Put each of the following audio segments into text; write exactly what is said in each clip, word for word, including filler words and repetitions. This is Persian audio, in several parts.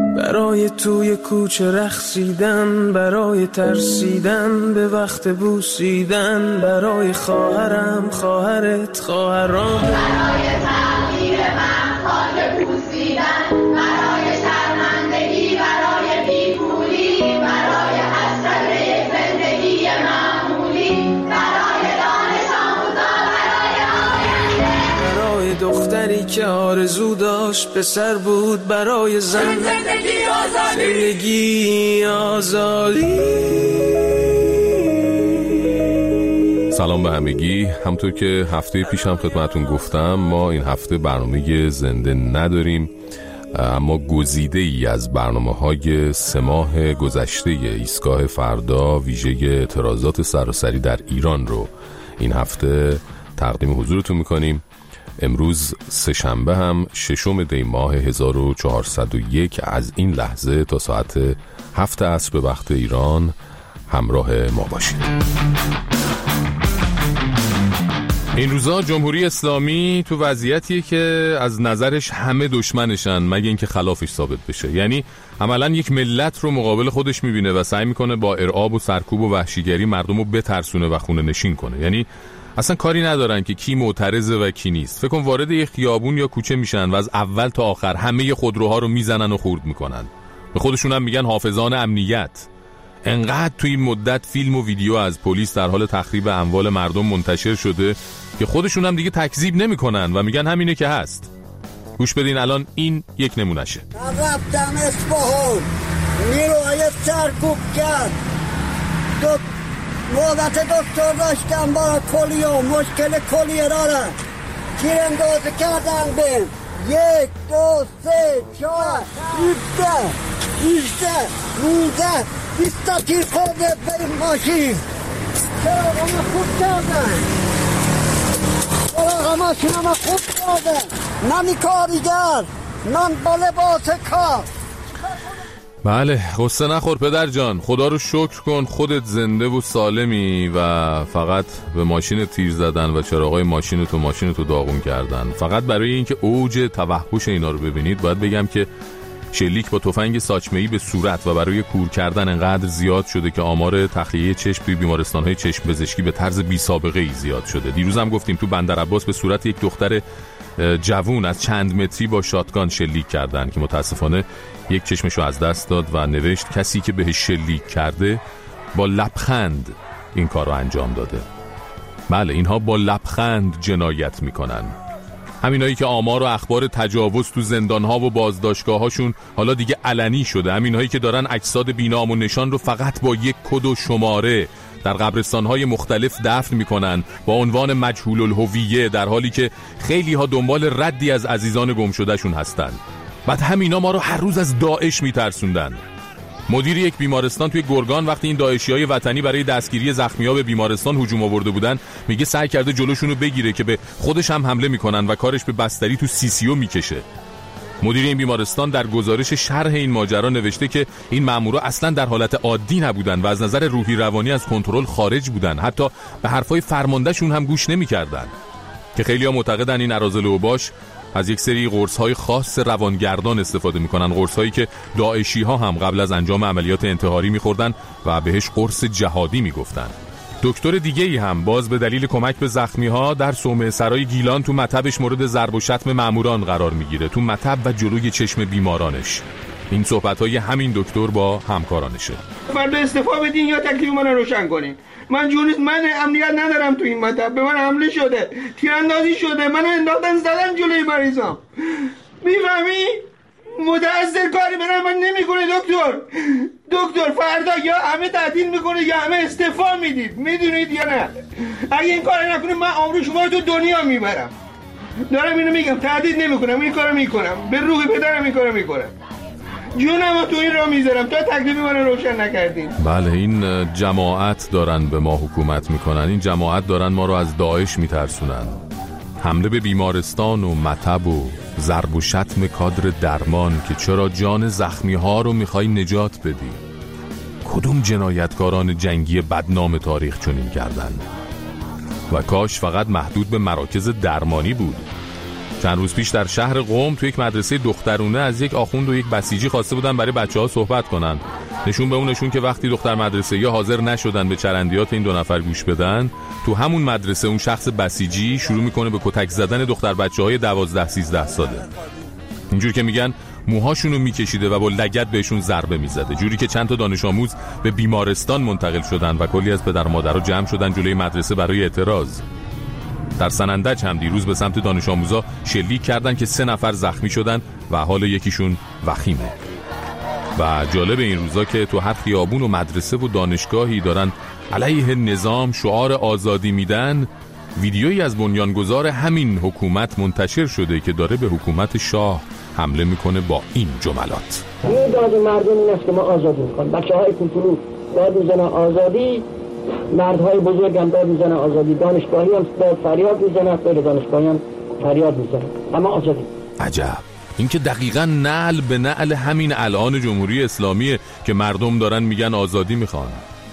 برای توی کوچه رقصیدن، برای ترسیدن به وقت بوسیدن، برای خواهرم خواهرت خواهرام، برای تغییر من خاک بوسیدن، برای شرمندگی، برای بیپولی، برای حسرت زندگی معمولی، برای دانش آموزا، برای آینده، برای دختری که آرزو داشت پسر بود، برای زن زندگی آزادی، زندگی آزادی. سلام به همگی. همطور که هفته پیشم خدمتون گفتم ما این هفته برنامه زنده نداریم، اما گزیده ای از برنامه های سه ماه گذشته ایستگاه فردا ویژه اعتراضات سراسری در ایران رو این هفته تقدیم حضورتون میکنیم. امروز سه شنبه هم ششم دی ماه هزار و چهارصد و یک از این لحظه تا ساعت هفت عصر به وقت ایران همراه ما باشید. این روزا جمهوری اسلامی تو وضعیتیه که از نظرش همه دشمنشن مگه اینکه خلافش ثابت بشه. یعنی عملاً یک ملت رو مقابل خودش میبینه و سعی میکنه با ارعاب و سرکوب و وحشیگری مردم رو بترسونه و خونه نشین کنه. یعنی اصلا کاری ندارن که کی معترضه و کی نیست. فکر کن وارد یک خیابون یا کوچه میشن و از اول تا آخر همه خودروها رو میزنن و خورد میکنن. به خودشون هم میگن حافظان امنیت. انقدر توی این مدت فیلم و ویدیو از پلیس در حال تخریب اموال مردم منتشر شده که خودشون هم دیگه تکذیب نمیکنن و میگن همینه که هست. گوش بدین الان این یک نمونشه. رفتم اصفهان نیروهای سرکوب کرد، دو نوبت دکتر داشتم با کلیه، مشکل کلیه دارم، تیراندازی کردن به یک دو سه چهار هفده هفده نوزده بیست تا تیر خورده به این ماشین. چرا همه خوب کردن؟ چرا ماشین همه خوب کردن؟ نمی کاریگر، من با لباس کار. بله غصه نخور پدر جان، خدا رو شکر کن خودت زنده و سالمی و فقط به ماشین تیر زدن و چراغای ماشینتو ماشینتو داغون کردن. فقط برای اینکه اوج توحش اینا رو ببینید باید بگم که شلیک با تفنگ ساچمه‌ای به صورت و برای کور کردن انقدر زیاد شده که آمار تخلیه چشم توی بیمارستان‌های چشم پزشکی به طرز بی سابقه ای زیاد شده. دیروز هم گفتیم تو بندر عباس به صورت یک دختر جوون از چند متری با شاتگان شلیک کردن که متاسفانه یک چشمشو از دست داد و نوشت کسی که بهش شلیک کرده با لبخند این کارو انجام داده. بله اینها با لبخند جنایت میکنن. همینایی که آمار و اخبار تجاوز تو زندانها و بازداشتگاهاشون حالا دیگه علنی شده، همینایی که دارن اجساد بی‌نام و نشان رو فقط با یک کد و شماره در قبرستان‌های مختلف دفن میکنن با عنوان مجهول الهویه، در حالی که خیلی ها دنبال ردی از عزیزان گم شدهشون هستن. بعد همینا ما رو هر روز از داعش میترسوندن. مدیر یک بیمارستان توی گرگان وقتی این داعشیای وطنی برای دستگیری زخمی‌ها به بیمارستان هجوم آورده بودن میگه سعی کرده جلوشونو بگیره که به خودش هم حمله میکنن و کارش به بستری تو سی سی او میکشه. مدیر این بیمارستان در گزارش شرح این ماجرا نوشته که این مامورا اصلا در حالت عادی نبودن و از نظر روحی روانی از کنترل خارج بودن، حتی به حرفای فرماندهشون هم گوش نمی‌کردن. که خیلی‌ها معتقدن این اراذل اوباش از یک سری قرص‌های خاص روانگردان استفاده می‌کنن، قرص‌هایی که داعشی‌ها هم قبل از انجام عملیات انتحاری می‌خوردن و بهش قرص جهادی می‌گفتن. دکتر دیگه‌ای هم باز به دلیل کمک به زخمی‌ها در صومعه سرای گیلان تو مطبش مورد ضرب و شتم ماموران قرار می‌گیره، تو مطب و جلوی چشم بیمارانش. این صحبت‌های همین دکتر با همکارانشه. فردا استعفا بدین یا تکلیف من روشن کنین. من جونیست، من امنیت ندارم تو این مطب، به من حمله شده، تیراندازی شده، منو انداختن زدن جلوی مریضام. میفهمی؟ متأثر کاری برای من نمیکنه دکتر. دکتر فردا یا همه تعطیل میکنه یا همه استعفا میدید، میدونید یا نه؟ اگه این کار نکنه من آبرو شما رو تو دنیا میبرم. دارم اینو میگم، تهدید نمیکنم، این کارو میکنم، به روح پدرم این کارو میکنم. جونم تو این را میذارم تا تکلیف من رو روشن نکردین. بله این جماعت دارن به ما حکومت میکنن، این جماعت دارن ما رو از داعش میترسونن. حمله به بیمارستان و مطب و ضرب و شتم کادر درمان که چرا جان زخمی ها رو میخوای نجات بدی. کدوم جنایتکاران جنگی بدنام تاریخ چنین کردن؟ و کاش فقط محدود به مراکز درمانی بود. چند روز پیش در شهر قم تو یک مدرسه دخترونه از یک آخوند و یک بسیجی خواسته بودن برای بچه‌ها صحبت کنن. نشون به اون نشون که وقتی دختر مدرسه یا حاضر نشدن به چرندیات این دو نفر گوش بدن، تو همون مدرسه اون شخص بسیجی شروع میکنه به کتک زدن دختر بچه‌های دوازده سیزده ساله. اینجور که میگن موهاشونو میکشیده و با لگد بهشون ضربه میزده، جوری که چند تا دانش آموز به بیمارستان منتقل شدن و کلی از پدر و مادرها جمع شدن جلوی مدرسه برای اعتراض. در سنندج هم دیروز به سمت دانش آموزا شلیک کردن که سه نفر زخمی شدن و حال یکیشون وخیمه. و جالب این روزا که تو هر خیابون و مدرسه و دانشگاهی دارن علیه نظام شعار آزادی میدن، ویدیویی از بنیانگذار همین حکومت منتشر شده که داره به حکومت شاه حمله میکنه با این جملات: این داد مردم این است که ما آزادی میکنیم. بچه های کوچولو داد میزنن آزادی، مردهای بزرگ هم داد میزنن آزادی، دانشگاهی هم داد فریاد میزنن، غیر دانشگاهی هم فریاد میزنن، اما آزادی. عجب، این که دقیقاً نعل به نعل همین الان جمهوری اسلامیه که مردم دارن میگن آزادی میخوان.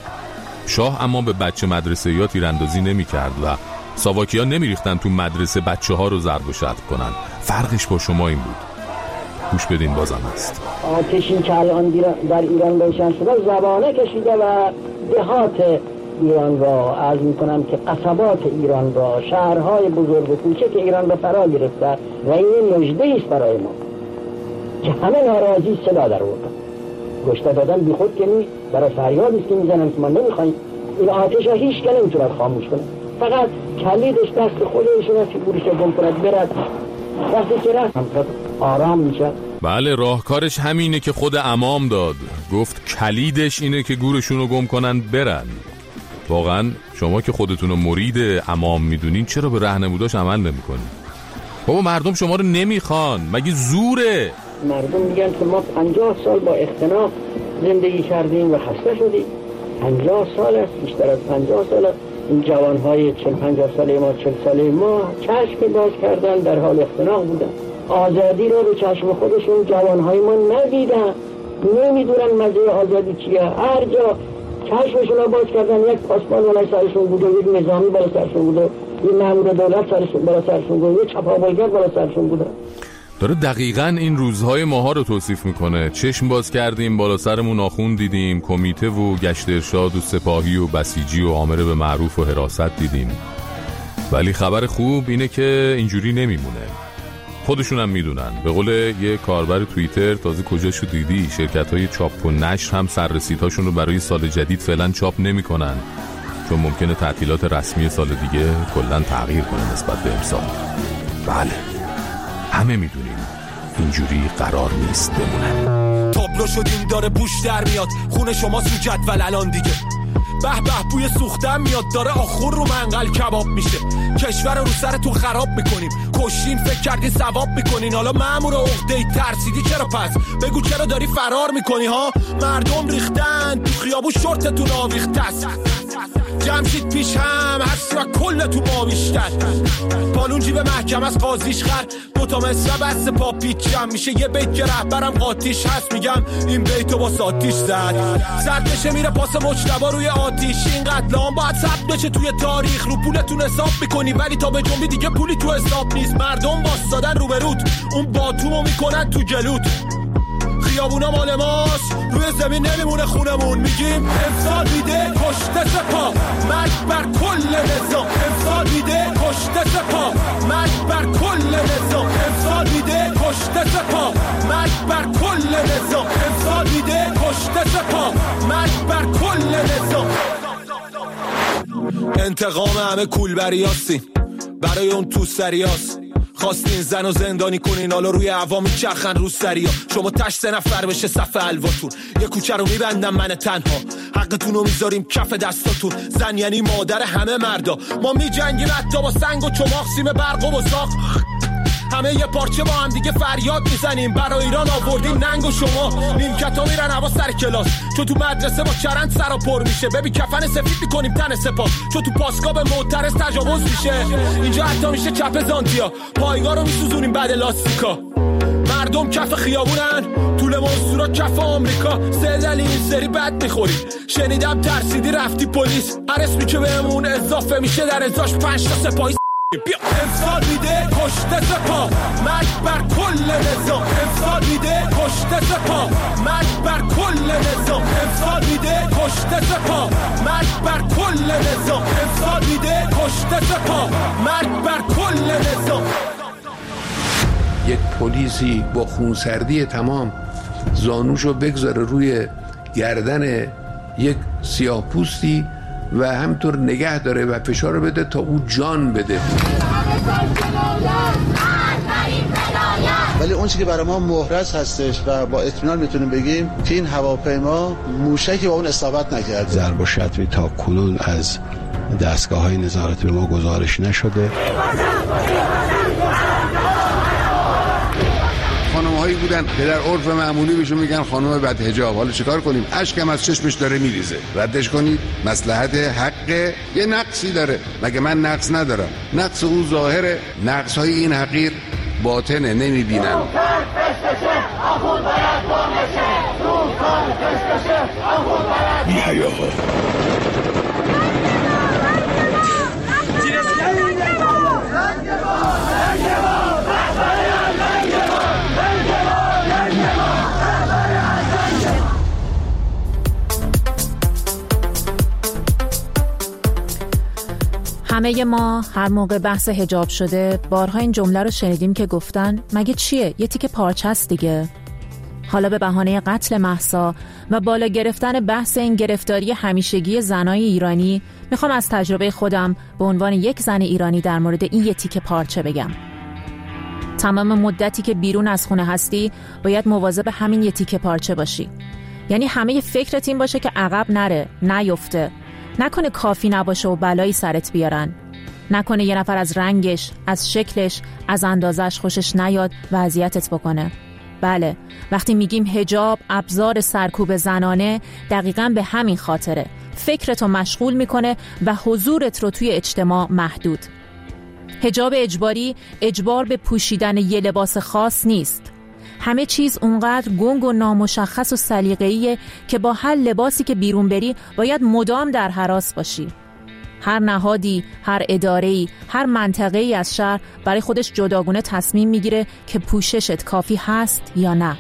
شاه اما به بچه مدرسه یا تیراندازی نمیکرد و ساواکیا نمیریختن تو مدرسه بچه ها رو ضرب و شتم کنن. فرقش با شما این بود. گوش بدین بازم هست. آتشی که الان در ایران روشن شده زبانه کشیده و دهات ایران را، عرض میکنم که قصبات ایران را، شهرهای بزرگ و کوچک ایران را فرا گرفته و این مژده است برای ما که همه ناراضی صدا در آوردن. گشته دادن بی خود که نیست، برای فریادی است که میزنن که ما نمیخوایم. این آتش ها هیچ که نمیتونه خاموش کنه، فقط کلیدش دست خودشونه که گورش گم کند برد. وقتی که رفت آرام میشه. بله، راهکارش همینه که خود امام داد، گفت کلیدش اینه که گورشون رو گم کنن برن. واقعا شما که خودتون رو مرید امام میدونین چرا به راهنموداش عمل نمیکنین؟ بابا مردم شما رو نمیخوان، مگه زوره؟ مردم میگن که ما پنجاه سال با اختناق زندگی کردیم و خسته شدیم. پنجاه سال است، بیشتر از پنجاه سال است. این جوانهای چل پنجاه ساله ما، چل ساله ما چشم باز کردن، در حال اختناق بودن. آزادی رو به چشم خودشون جوانهای ما ندیدن، نمیدونن مزه آزادی چیه. هر جا چشمشون رو باز کردن یک پاسبان بالای سرشون بود و یک نظامی بالای سرشون بود و یک مأمور دولت سرشون بالای سرشون بود و یک چپاولگر بالای سرشون بود. داره دقیقاً این روزهای ماها رو توصیف میکنه. چشم باز کردیم، بالا سرمون آخوند دیدیم، کمیته و گشت ارشاد و سپاهی و بسیجی و آمر به معروف و حراست دیدیم. ولی خبر خوب اینه که اینجوری نمیمونه. خودشون هم میدونن. به قول یه کاربر توییتر، تازه کجاشو دیدی، شرکت‌های چاپ و نشر هم سررسیدهاشون رو برای سال جدید فعلا چاپ نمی‌کنن، چون ممکنه تعطیلات رسمی سال دیگه کلاً تغییر کنه نسبت به امسال. بله، همه میدونیم اینجوری قرار نیست بمونه. تابلو شدیم داره بوش در میاد، خون شما سو جدول الان دیگه. به به بوی سوختن میاد، داره آخور رو منقل کباب میشه. کشور رو سرتون خراب میکنیم، کشین فکر کردین ثواب میکنین. حالا مأمور عقده‌ای ترسیدی چرا پس؟ بگو چرا داری فرار میکنی ها؟ مردم ریختن تو خیابون، شورتتون آویخته است. جمشید پیش هم هست و کل تو ما بیشتر. پالون جیب محکمه از قاضیش خر، دوتا مثل بست پا پیچم میشه. یه بیت که رهبرم قاتیش هست، میگم این بیتو با ساتیش زد. سردشه میره پاس مجتبا روی آتیش. این قتل هم باید ثبت بشه توی تاریخ. رو پولتون حساب میکنی ولی تا به جنبی دیگه پولی تو حساب نیست. مردم واسادن رو به روت، اون باتومو میکنن تو جلوت. خیابونا مال ماست، روی زمین نمیمونه خونمون. میگیم امسال میده کشته سپاه، مرگ بر کل نظام. امسال میده کشته سپاه، مرگ بر کل نظام. امسال میده کشته سپاه، مرگ بر کل نظام. امسال میده کشته سپاه، مرگ بر کل نظام. انتقام همه کولبریاستیم، برای اون تو سریاست. خواستین زن و زندانی کنین، حالا روی عوامی چرخن رو سریا. شما تش سه نفر بشه صف الواتون، یه کوچه رو میبندم من تنها. حقتون رو میذاریم کف دستاتون. زن یعنی مادر همه مردا، ما میجنگیم حتی با سنگ و چماق، سیم برق و بزاق. همه یه پارچه با هم دیگه فریاد میزنیم، برای ایران آوردیم ننگ و شما. نیمکتا میرن هوا سر کلاس، چون تو مدرسه با چرند سرا پر میشه. ببین کفن سفید میکنیم تن سپاه، چون تو پاسگاه به معترض تجاوز میشه. اینجا حتی میشه چپ زانتیا، پایگاه رو میسوزونیم بعد لاستیکا. مردم کف خیابونن، طول منصورا کف آمریکا. سه دلیل این سری بد میخوریم، شنیدم ترسیدی رفتی پلیس. هر اسمی که بهمون اضافه میشه در ازاش پنج تا سپاهی بیا امسال میده کشته سپاه مرگ بر کل نظام امسال میده کشته سپاه مرگ بر کل نظام امسال میده کشته سپاه مرگ بر کل نظام امسال میده کشته سپاه مرگ بر کل نظام. یک پلیسی با خونسردی تمام زانوشو بگذاره روی گردن یک سیاه‌پوستی و همطور نگه داره و فشار بده تا او جان بده. ولی اون چیزی که برای ما محرز هستش و با اطمینان میتونیم بگیم که این هواپیما موشکی با اون اصابت نکرد. ضرب و شتمی تا کنون از دستگاه‌های نظارتی به ما گزارش نشده. خانم‌هایی بودن که در عرف معمولی بهشون میگن خانم بدحجاب. حالا چیکار کنیم؟ اشکم از چشمش داره میریزه. ردش کنید. مصلحت حق یه نقصی داره. مگه من نقص ندارم؟ نقص او ظاهره. نقص‌های این حقیر باطنه، نمیبینن. بی‌حیاها. همه ما هر موقع بحث حجاب شده بارها این جمله رو شنیدیم که گفتن مگه چیه؟ یه تیکه پارچه است دیگه. حالا به بهانه قتل مهسا و بالا گرفتن بحث این گرفتاری همیشگی زنای ایرانی میخوام از تجربه خودم به عنوان یک زن ایرانی در مورد این یه تیکه پارچه بگم. تمام مدتی که بیرون از خونه هستی باید مواظب همین یه تیکه پارچه باشی. یعنی همه فکرت این باشه که عقب نره، نیفته، نکنه کافی نباشه و بلایی سرت بیارن، نکنه یه نفر از رنگش، از شکلش، از اندازش خوشش نیاد و اذیتت بکنه. بله، وقتی میگیم حجاب ابزار سرکوب زنانه دقیقاً به همین خاطره. فکرتو مشغول میکنه و حضورت رو توی اجتماع محدود. حجاب اجباری اجبار به پوشیدن یه لباس خاص نیست. همه چیز اونقدر گنگ و نامشخص و سلیقه‌ایه که با هر لباسی که بیرون بری باید مدام در هراس باشی. هر نهادی، هر اداره‌ای، هر منطقه‌ای از شهر برای خودش جداگونه تصمیم میگیره که پوششت کافی هست یا نه.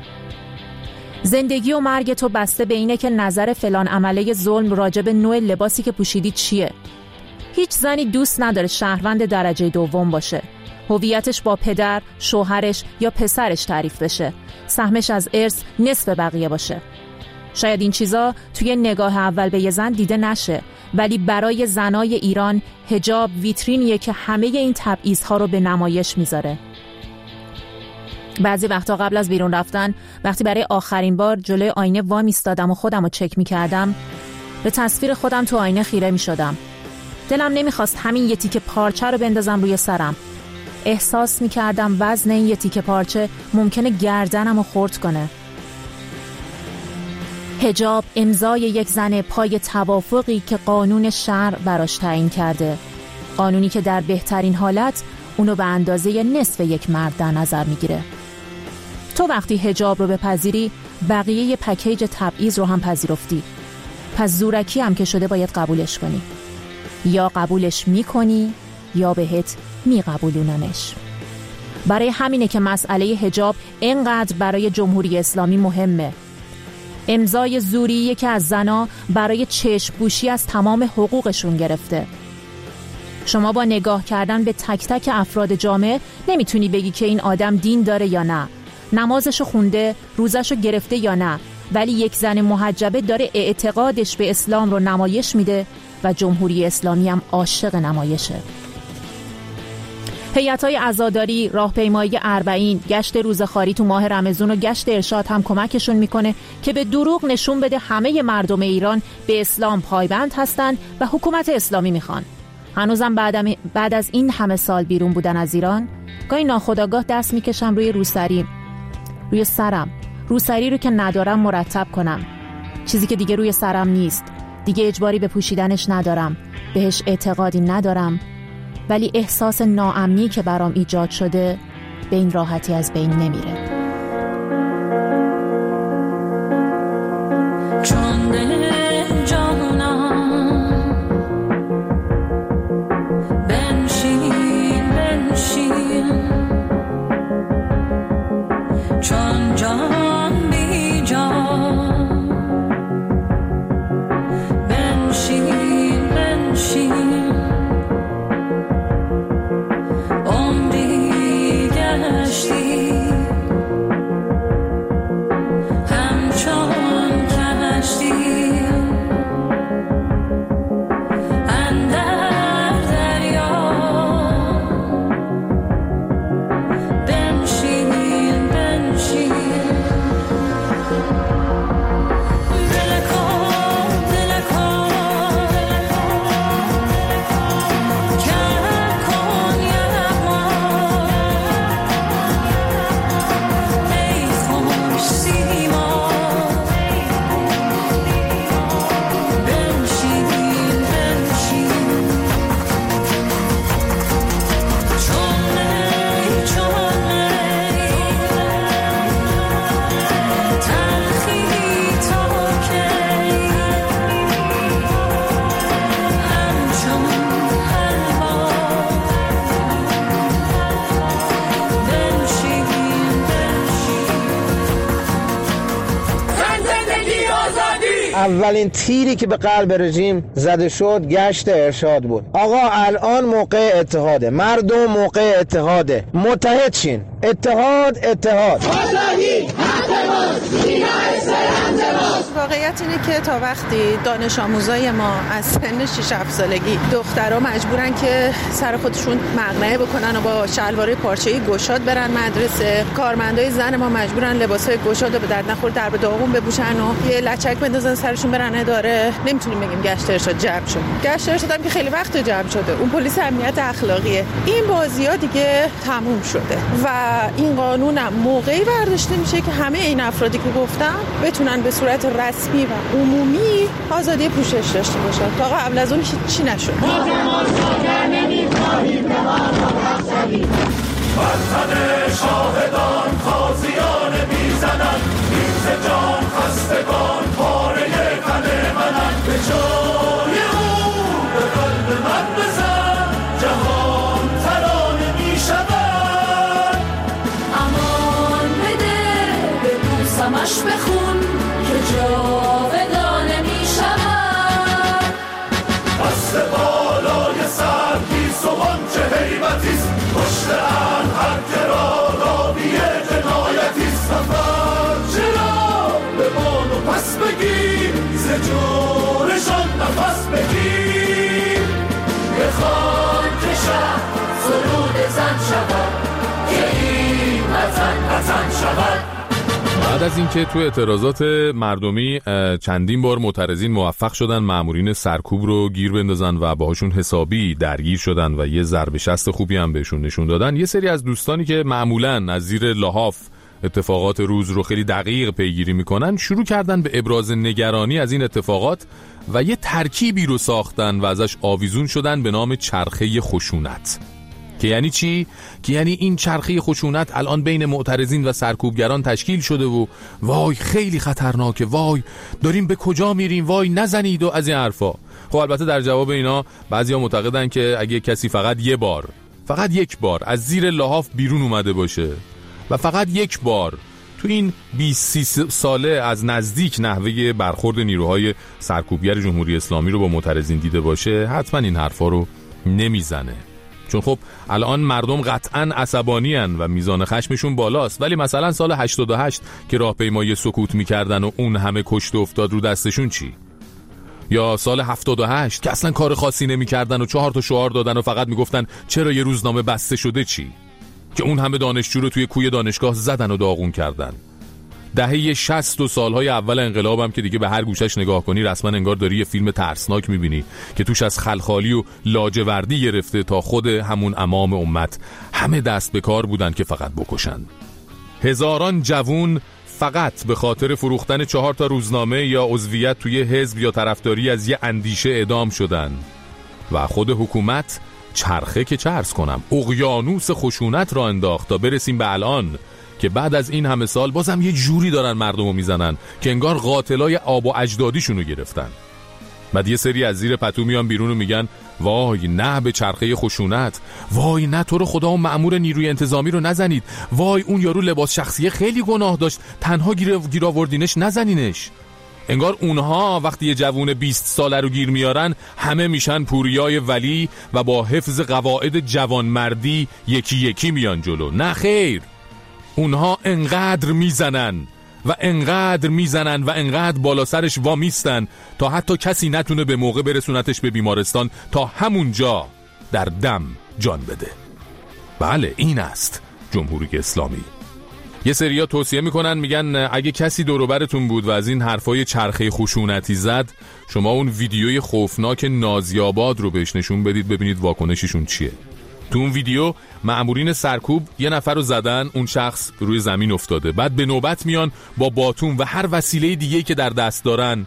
زندگی و مرگ تو بسته به اینه که نظر فلان عمله ظلم راجع به نوع لباسی که پوشیدی چیه. هیچ زنی دوست نداره شهروند درجه دوم باشه. هویتش با پدر، شوهرش یا پسرش تعریف بشه. سهمش از ارث نصف بقیه باشه. شاید این چیزا توی نگاه اول به یه زن دیده نشه، ولی برای زنای ایران حجاب ویترینیه که همه این تبعیض‌ها رو به نمایش میذاره. بعضی وقتا قبل از بیرون رفتن، وقتی برای آخرین بار جلوی آینه وا میستادم و خودم رو چک میکردم، به تصویر خودم تو آینه خیره میشدم. دلم نمیخواست همین یه تیکه پارچه رو بندازم روی سرم. احساس میکردم وزن این یه تیکه پارچه ممکنه گردنم رو خرد کنه. حجاب امضای یک زن پای توافقی که قانون شرع براش تعیین کرده. قانونی که در بهترین حالت اونو به اندازه نصف یک مرد در نظر میگیره. تو وقتی حجاب رو بپذیری بقیه پکیج تبعیض رو هم پذیرفتی. پس زورکی هم که شده باید قبولش کنی. یا قبولش میکنی یا بهت میقبولوننش. برای همینه که مسئله حجاب اینقدر برای جمهوری اسلامی مهمه. امضای زوریه که از زنا برای چشم پوشی از تمام حقوقشون گرفته. شما با نگاه کردن به تک تک افراد جامعه نمیتونی بگی که این آدم دین داره یا نه، نمازشو خونده، روزشو گرفته یا نه، ولی یک زن محجبه داره اعتقادش به اسلام رو نمایش میده و جمهوری اسلامی هم عاشق نمایشه. هیئت‌های عزاداری، راهپیمایی اربعین، گشت روزخواری تو ماه رمضان و گشت ارشاد هم کمکشون میکنه که به دروغ نشون بده همه مردم ایران به اسلام پایبند هستن و حکومت اسلامی میخوان. هنوزم بعد, بعد از این همه سال بیرون بودن از ایران، گاهی ناخودآگاه دست میکشم روی روسری، روی سرم، روسری رو که ندارم مرتب کنم. چیزی که دیگه روی سرم نیست، دیگه اجباری به پوشیدنش ندارم، بهش اعتقادی ندارم، ولی احساس ناامنی که برام ایجاد شده به این راحتی از بین نمیره. چون دل جانم بنشین جان جان بی جان بنشین بنشین عمری گشتی همچون کشتی اولین تیری که به قلب رژیم زده شد گشت ارشاد بود. آقا الان موقع اتحاده، مردم موقع اتحاده، متحد شین. اتحاد اتحاد واقعیت اینه که تا وقتی دانش آموزای ما از سن شش هفت سالگی دخترها مجبورن که سر خودشون مقنعه بکنن و با شلوار پارچه‌ای گشاد برن مدرسه، کارمندای زن ما مجبورن لباسای گشاد و به درد نخور در به داغون بپوشن و یه لچک بندازن سرشون برن اداره، نمیتونیم بگیم گشت ارشاد جمع شد. گشت ارشاد هم که خیلی وقت جمع شده، اون پلیس امنیت اخلاقیه. این بازی‌ها دیگه تموم شده و این قانون هم موقعی برداشته میشه که همه این افرادی که گفتم بتونن به صورت رسمی و عمومی آزادی پوشش داشته باشن. تا قبل از اون چی نشد. ما ساگر نمی‌خواهیم به ما بخشید. وطن شاهدان تازیان میزنن، میز جان خستگان پاره تن منن، به جای او به قلب من بزن، جهان ترانه میشود. امان بده به بوسمش بخون که جاودانه میشود. دست بالای سر گیسوان چه هیبتیست، پشت ان هر کرا راویه جنایتیست. سفر چرا به بانو پس بگیر، ز جورشان نفس بگیر. بخوان که شهر سرود زن شود، که این وطن وطن شود. بعد از اینکه تو اعتراضات مردمی چندین بار معترضین موفق شدن مامورین سرکوب رو گیر بندازن و باهاشون حسابی درگیر شدن و یه ضرب شست خوبی هم بهشون نشون دادن، یه سری از دوستانی که معمولاً از زیر لحاف اتفاقات روز رو خیلی دقیق پیگیری میکنن شروع کردن به ابراز نگرانی از این اتفاقات و یه ترکیبی رو ساختن و ازش آویزون شدن به نام چرخه خشونت. که یعنی چی؟ که یعنی این چرخه خشونت الان بین معترضین و سرکوبگران تشکیل شده و وای خیلی خطرناکه، وای داریم به کجا میریم، وای نزنید و از این حرفا. خب البته در جواب اینا بعضیا معتقدن که اگه کسی فقط یه بار فقط یک بار از زیر لحاف بیرون اومده باشه و فقط یک بار تو این بیست ساله از نزدیک نحوه برخورد نیروهای سرکوبگر جمهوری اسلامی رو با معترضین دیده باشه، حتما این حرفا رو نمیزنه. چون خب الان مردم قطعاً عصبانی هن و میزان خشمشون بالاست، ولی مثلا سال هشتاد و هشت که راهپیمایی سکوت میکردن و اون همه کشته افتاد رو دستشون چی؟ یا سال هفتاد و هشت که اصلا کار خاصی نمیکردن و چهار تا شعار دادن و فقط میگفتن چرا یه روزنامه بسته شده چی؟ که اون همه دانشجو رو توی کوی دانشگاه زدن و داغون کردن. دهه شصت و سالهای اول انقلابم که دیگه به هر گوشش نگاه کنی رسما انگار داری یه فیلم ترسناک میبینی که توش از خلخالی و لاجوردی گرفته تا خود همون امام امت همه دست به کار بودن که فقط بکشن. هزاران جوون فقط به خاطر فروختن چهار تا روزنامه یا عضویت توی حزب یا طرفداری از یه اندیشه اعدام شدن و خود حکومت چرخه که چه عرض کنم اقیانوس خشونت را انداخت تا برسیم به الان که بعد از این همه سال بازم یه جوری دارن مردمو میزنن که انگار قاتلای آب و اجدادیشونو گرفتن. بعد یه سری از زیر پتو میان بیرون و میگن وای نه به چرخه خشونت، وای نه تو رو خدا اون مأمور نیروی انتظامی رو نزنید، وای اون یارو لباس شخصیه خیلی گناه داشت، تنها گیر گیر آوردینش نزنینش. انگار اونها وقتی یه جوون بیست ساله رو گیر میارن همه میشن پوریای ولی و با حفظ قواعد جوانمردی یکی یکی میان جلو. نه خیر، اونها انقدر میزنن و انقدر میزنن و انقدر بالا سرش وامیستن تا حتی کسی نتونه به موقع برسونتش به بیمارستان تا همونجا در دم جان بده. بله این است جمهوری اسلامی. یه سریا توصیه میکنن میگن اگه کسی دور و برتون بود و از این حرفای چرخه خشونتی زد، شما اون ویدیوی خوفناک نازی‌آباد رو بهش نشون بدید ببینید واکنششون چیه. تو اون ویدیو مأمورین سرکوب یه نفر رو زدن، اون شخص روی زمین افتاده، بعد به نوبت میان با باتون و هر وسیله دیگه‌ای که در دست دارن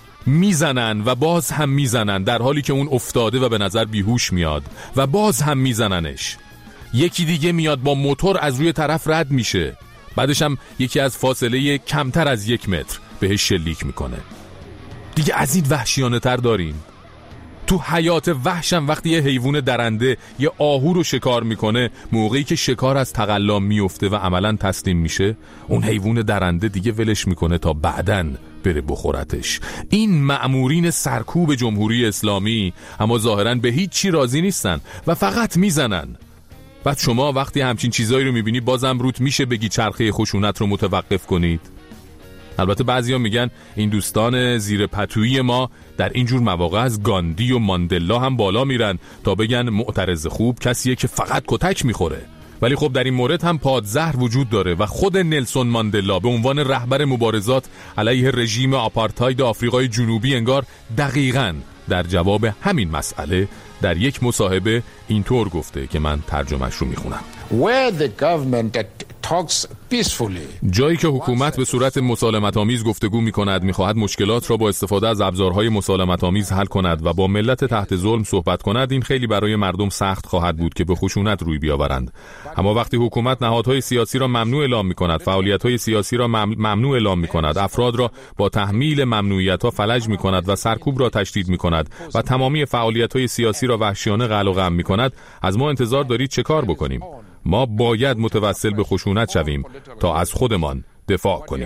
میزنن و باز هم میزنن، در حالی که اون افتاده و به نظر بیهوش میاد و باز هم میزننش. یکی دیگه میاد با موتور از روی طرف رد میشه، بعدش هم یکی از فاصله کمتر از یک متر بهش شلیک میکنه. دیگه از این وحشیانه تر داریم؟ تو حیات وحشم وقتی یه حیوان درنده یه آهو رو شکار میکنه، موقعی که شکار از تقلا میفته و عملاً تسلیم میشه، اون حیوان درنده دیگه ولش میکنه تا بعدن بره بخورتش. این مأمورین سرکوب جمهوری اسلامی اما ظاهراً به هیچ چی راضی نیستن و فقط میزنن. بعد شما وقتی همچین چیزایی رو میبینی بازم روت میشه بگی چرخه خشونت رو متوقف کنید؟ البته بعضیا میگن این دوستان زیر پتویی ما در اینجور مواقع از گاندی و ماندلا هم بالا میرن تا بگن معترض خوب کسیه که فقط کتک میخوره. ولی خب در این مورد هم پادزهر وجود داره و خود نلسون ماندلا به عنوان رهبر مبارزات علیه رژیم آپارتاید آفریقای جنوبی انگار دقیقاً در جواب همین مسئله در یک مصاحبه اینطور گفته که من ترجمهش رو میخونم. Where the government talks peacefully. جایی که حکومت به صورت مسالمت آمیز گفتگو میکند، میخواهد مشکلات را با استفاده از ابزارهای مسالمت آمیز حل کند و با ملت تحت ظلم صحبت کند، این خیلی برای مردم سخت خواهد بود که به خشونت روی بیاورند. اما وقتی حکومت نهادهای سیاسی را ممنوع اعلام میکند، فعالیت‌های سیاسی را ممنوع اعلام میکند، افراد را با تحمیل ممنوعیت‌ها فلج میکند و سرکوب را تشدید میکند و تمامی فعالیت‌های سیاسی را وحشیانه قلع و قم میکند، از ما انتظار دارید چه کار بکنیم؟ ما باید متوسل به خشونت شویم تا از خودمان دفاع کنیم.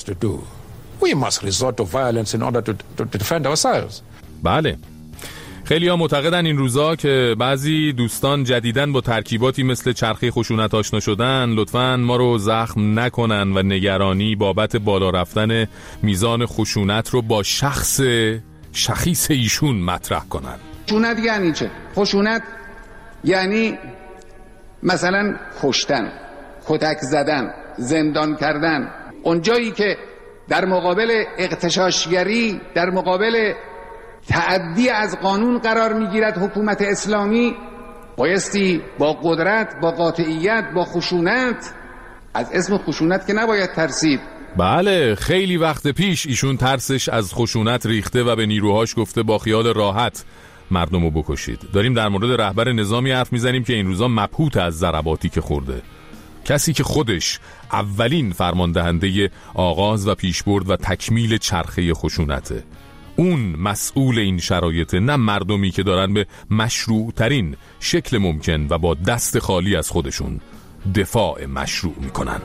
بله، خیلی ها معتقدن این روزا که بعضی دوستان جدیداً با ترکیباتی مثل چرخه خشونت آشنا شدن، لطفاً ما رو زخم نکنن و نگرانی بابت بالا رفتن میزان خشونت رو با شخص شخیص ایشون مطرح کنن. خشونت یعنی چه؟ خشونت یعنی مثلا کشتن، کتک زدن، زندان کردن. اونجایی که در مقابل اغتشاشگری، در مقابل تعدی از قانون قرار میگیرد حکومت اسلامی، بایستی با قدرت، با قاطعیت، با خشونت، از اسم خشونت که نباید ترسید. بله، خیلی وقت پیش ایشون ترسش از خشونت ریخته و به نیروهاش گفته با خیال راحت مردمو بکشید. داریم در مورد رهبر نظامی حرف میزنیم که این روزا مبهوت از ضرباتی که خورده، کسی که خودش اولین فرماندهنده آغاز و پیشبرد و تکمیل چرخه خشونته. اون مسئول این شرایط، نه مردمی که دارن به مشروع ترین شکل ممکن و با دست خالی از خودشون دفاع مشروع میکنن.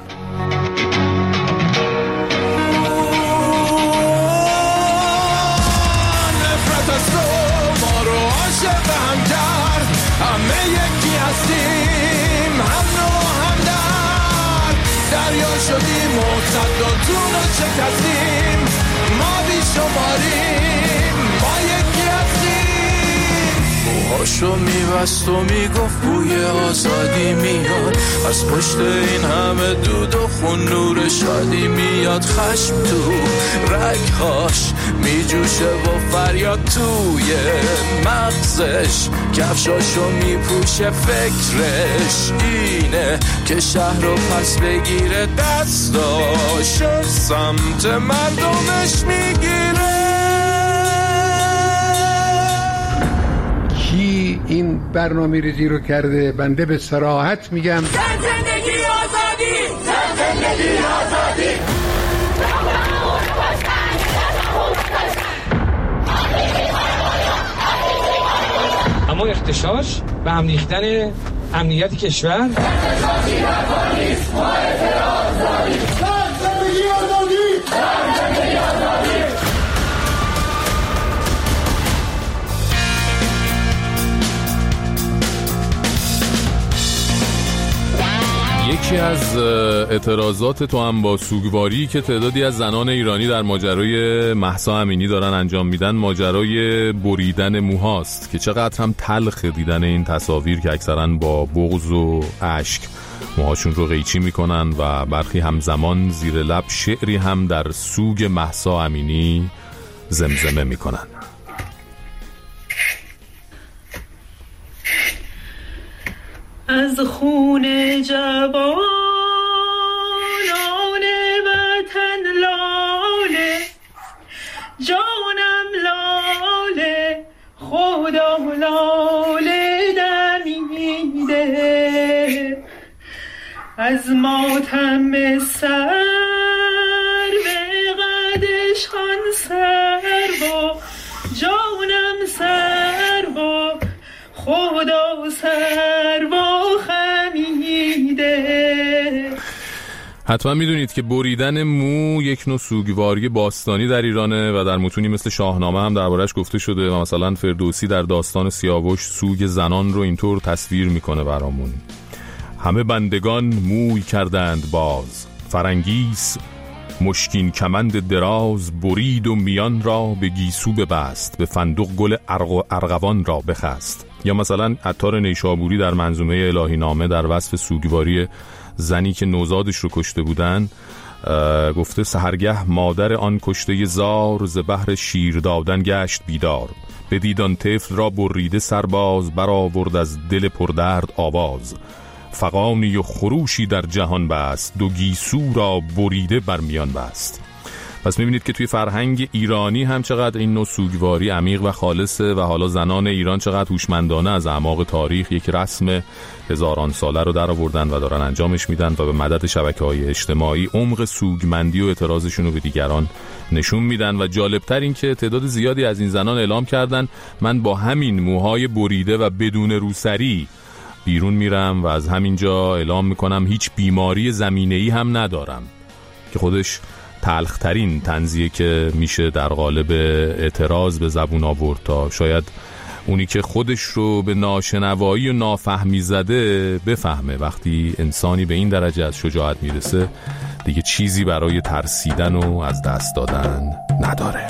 هم کرد همه یکی هستیم، هم نوع هم در دریا شدیم و صداتون رو شکستیم، ما بی شماریم، ما یکی هستیم. موهاشو میبست و میگفت بوی آزادی میاد، از پشت این همه دود و خون نور شادی میاد، خشم تو رگهاش میجوشه و فریاد توی مغزش، کفشاشو میپوشه فکرش اینه که شهر رو پس بگیره، دستاشو سمت مردمش میگیره. کی این برنامه ریزی رو کرده؟ بنده به صراحت میگم زندگی آزادی، زندگی آزادی. اغتشاش و هم ریختن امنیت کشور. یکی از اعتراضات تو هم با سوگواری که تعدادی از زنان ایرانی در ماجرای مهسا امینی دارن انجام میدن ماجرای بریدن موهاست که چقدر هم تلخ دیدن این تصاویر که اکثرا با بغض و اشک موهاشون رو قیچی میکنن و برخی همزمان زیر لب شعری هم در سوگ مهسا امینی زمزمه میکنن. از خون جوانان وطن لاله، جانم لاله، خدا لاله دمیده. از ماتم سر به قدش خان سر و جانم سر و خدا سر و خمیده. حتما میدونید که بریدن مو یک نوع سوگواری باستانی در ایرانه و در متونی مثل شاهنامه هم دربارش گفته شده و مثلا فردوسی در داستان سیاوش سوگ زنان رو اینطور تصویر میکنه برامون: همه بندگان موی کردند باز، فرنگیس مشکین کمند دراز برید و میان را به گیسو ببست، به فندق گل ارغوان را بخست. یا مثلا عطار نیشابوری در منظومه الهی نامه در وصف سوگواری زنی که نوزادش رو کشته بودن گفته: سحرگه مادر آن کشته زار، ز بهر شیر دادن گشت بیدار. بدید آن طفل را بریده سرباز، برآورد از دل پردرد آواز. فغانی و خروشی در جهان بست، دو گیسو را بریده بر میان بست. پس میبینید که توی فرهنگ ایرانی هم چقدر این نوع سوگواری عمیق و خالصه و حالا زنان ایران چقدر هوشمندانه از اعماق تاریخ یک رسم هزاران ساله رو در آوردن و دارن انجامش میدن و به مدد شبکه‌های اجتماعی عمق سوگمندی و اعتراضشون رو به دیگران نشون میدن. و جالبتر این که تعداد زیادی از این زنان اعلام کردن من با همین موهای بریده و بدون روسری بیرون میرم و از همینجا اعلام میکنم هیچ بیماری زمینه‌ای هم ندارم، که خودش تلخترین طنزیه که میشه در قالب اعتراض به زبون آورد تا شاید اونی که خودش رو به ناشنوایی و نافهمی زده بفهمه وقتی انسانی به این درجه از شجاعت میرسه دیگه چیزی برای ترسیدن و از دست دادن نداره.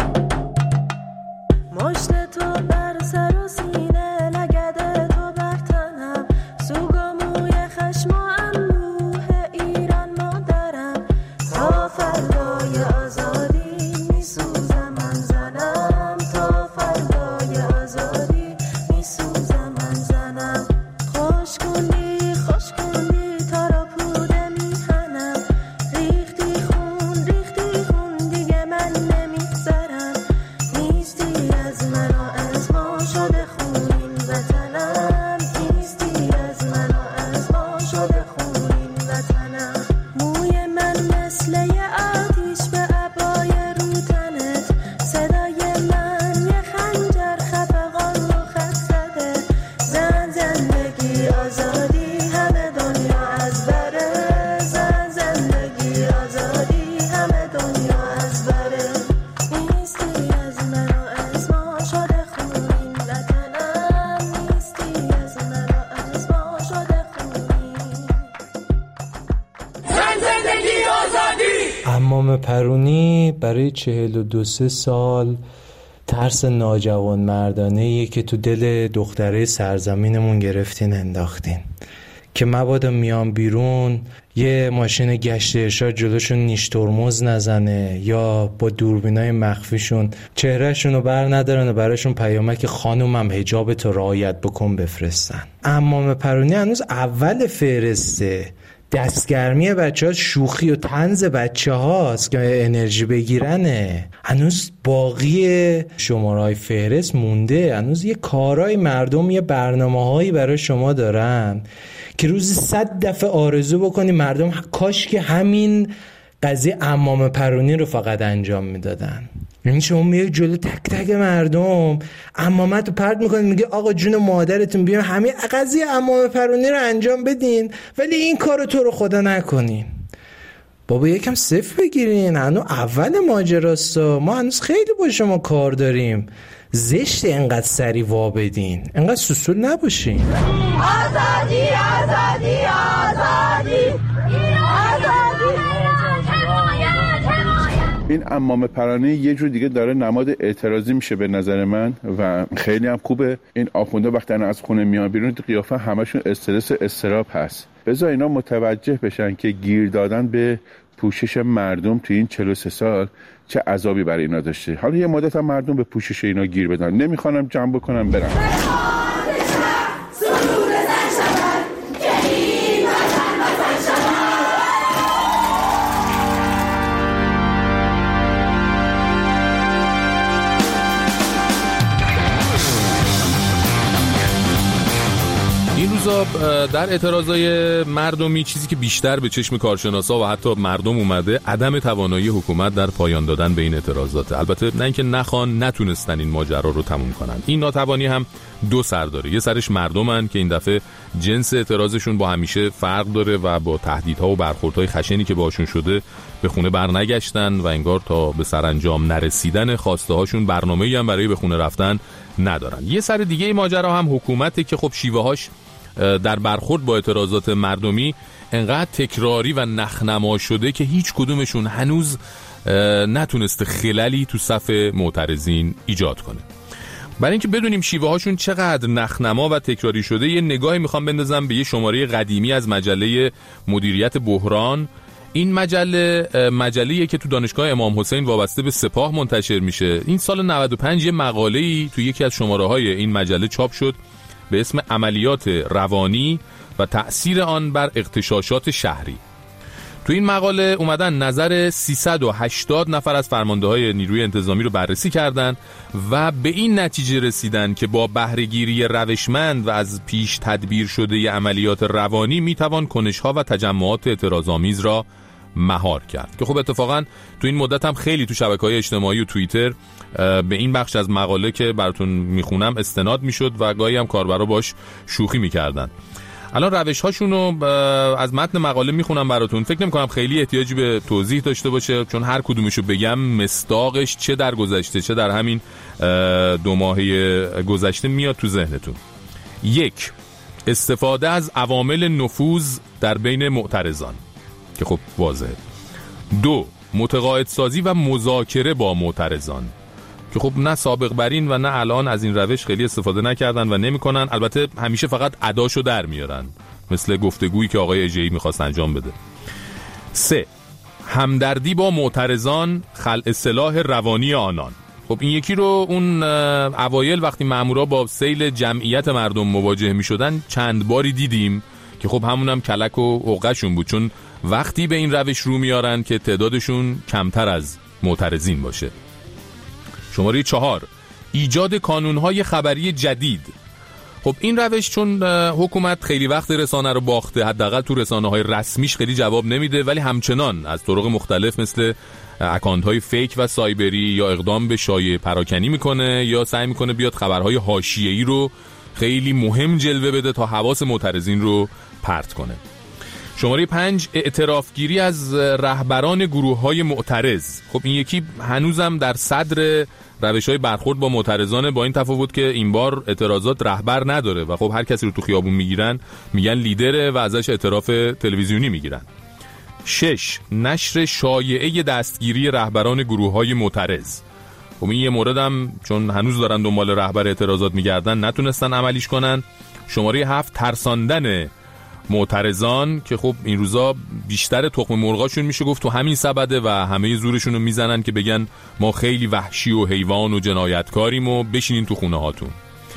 مشت تو بر سر و سینه، لگد تو بر تنم، سوگ و موی خشم و اندوه ایران مادرم. تا فردای آزادی میسوزم من زنم، تا فردای آزادی میسوزم من زنم. خوش کندی خوش کندی تا را پوده میهنم، ریختی خون ریختی خون دیگه من نمیگذرم. نیستی از من و از ما شده خون این وطنم، نیستی از من و از ما شده خون این وطنم. موی من مثل یه آتیش به عبای رو تنت، صدای من یه خنجر خفقان رو خط زده. زن زندگی آزادی همه دنیا از بره، زن زندگی آزادی همه دنیا از بره. نیستی از من و از ما شده خون این وطنم، نیستی از من و از ما شده خون این. زن زندگی آزادی. عمام پرونی برای چهل و دو سه سال ترس ناجوان مردانه‌ایه که تو دل دختره سرزمینمون گرفتین انداختین که مبادا میان بیرون یه ماشین گشت ارشاد جلوشون نیش ترمز نزنه یا با دوربینای مخفیشون چهرهشون رو بر ندارن و براشون پیامک خانومم حجابتو رعایت بکن بفرستن. عمام پرونی هنوز اول فهرسته. دستگرمی بچه ها شوخی و طنز بچه هاست که انرژی بگیرنه. هنوز باقی شماره های فهرست مونده. هنوز یه کارهای مردم یه برنامه هایی برای شما دارن که روزی صد دفعه آرزو بکنی مردم کاش که همین قضیه عمام پرونی رو فقط انجام میدادن. یعنی شما میای جلو تک تک مردم عمامت رو پرت میکنید، میگه آقا جون مادرتون بیاین همه قضیه عمامه پرونی رو انجام بدین ولی این کارو تو رو خدا نکنین. بابا یکم صفر بگیرین، هنوز اول ماجراستا، ما هنوز خیلی با شما کار داریم. زشت اینقدر سری وا بدین، اینقدر سوسول نباشین. آزادی آزادی آزادی این عمامه پرانی یه جور دیگه داره نماد اعتراضی میشه به نظر من و خیلی هم خوبه. این آخونده وقتی از خونه میان بیرون قیافه همشون استرس استراب هست. بذار اینا متوجه بشن که گیر دادن به پوشش مردم تو این چهل و سه سال چه عذابی برای اینا داشته. حالا یه مدت هم مردم به پوشش اینا گیر بدن. نمیخوانم جمع بکنم برم. این روزا در اعتراضای مردمی چیزی که بیشتر به چشم کارشناسا و حتی مردم اومده عدم توانایی حکومت در پایان دادن به این اعتراضات. البته نه اینکه نخوان، نتونستن این ماجرا رو تموم کنن. این ناتوانی هم دو سر داره. یه سرش مردمن که این دفعه جنس اعتراضشون با همیشه فرق داره و با تهدیدها و برخوردهای خشنی که باشون شده به خونه برنگشتن و انگار تا به سرانجام نرسیدن خواسته هاشون برنامه‌ای هم برای به خونه رفتن ندارن. یه سر دیگه این ماجرا هم حکومته که خب شیوه هاش در برخورد با اعتراضات مردمی انقدر تکراری و نخنما شده که هیچ کدومشون هنوز نتونسته خللی تو صف معترضین ایجاد کنه. برای اینکه بدونیم شیوه هاشون چقدر نخنما و تکراری شده، یه نگاهی میخوام بندازم به یه شماره قدیمی از مجله مدیریت بحران. این مجله مجله‌ایه که تو دانشگاه امام حسین وابسته به سپاه منتشر میشه. این سال نود و پنج یه مقاله‌ای تو یکی از شماره‌های این مجله چاپ شد به اسم عملیات روانی و تأثیر آن بر اغتشاشات شهری. تو این مقاله اومدن نظر سیصد و هشتاد نفر از فرمانده‌های نیروی انتظامی رو بررسی کردن و به این نتیجه رسیدن که با بهره‌گیری روشمند و از پیش تدبیر شده عملیات روانی میتوان کنش‌ها و تجمعات اعتراض‌آمیز را مهار کرد. که خب اتفاقا تو این مدت هم خیلی تو شبکه‌های اجتماعی و توییتر به این بخش از مقاله که براتون میخونم استناد میشد و گاهی هم کاربرا باش شوخی میکردن. الان روش هاشون رو از متن مقاله میخونم براتون. فکر نمی کنم خیلی احتیاجی به توضیح داشته باشه چون هر کدومشو بگم مصداقش چه در گذشته چه در همین دو ماهه گذشته میاد تو ذهنتون. یک، استفاده از عوامل نفوذ در بین معترضان که خب واضحه. دو، متقاعدسازی و مذاکره با معترضان که خب نه سابق برین و نه الان از این روش خیلی استفاده نکردن و نمیکنن. البته همیشه فقط اداشو در میارن، مثل گفتگویی که آقای اژه‌ای میخواست انجام بده. سه، همدردی با معترضان، خلع سلاح روانی آنان. خب این یکی رو اون اوایل وقتی مامورا با سیل جمعیت مردم مواجه میشدن چند باری دیدیم که خب همونم کلک و عقشون بود، چون وقتی به این روش رو میارن که تعدادشون کمتر از معترضین باشه. شماره چهار، ایجاد کانونهای خبری جدید. خب این روش چون حکومت خیلی وقت رسانه رو باخته، حداقل تو رسانه های رسمیش خیلی جواب نمیده، ولی همچنان از طرق مختلف مثل اکانت های فیک و سایبری یا اقدام به شایعه پراکنی میکنه یا سعی میکنه بیاد خبرهای حاشیه‌ای رو خیلی مهم جلوه بده تا حواس معترضین رو پرت کنه. شماره پنج، اعترافگیری از رهبران گروه های معترض. خب این یکی هنوزم در صدر روش های برخورد با معترضان، با این تفاوت که این بار اعتراضات رهبر نداره و خب هر کسی رو تو خیابون میگیرن میگن لیدره و ازش اعتراف تلویزیونی میگیرن. شش، نشر شایعه دستگیری رهبران گروه های معترض. خب این یه موردم چون هنوز دارن دنبال رهبر اعتراضات میگردن نتونستن عملیش کنن. شماره هفت، ترساندن معترضان که خب این روزا بیشتر تخم مرغاشون میشه گفت تو همین سبده و همه زورشون رو میزنن که بگن ما خیلی وحشی و حیوان و جنایتکاریم و بشینین تو خونه هاتون.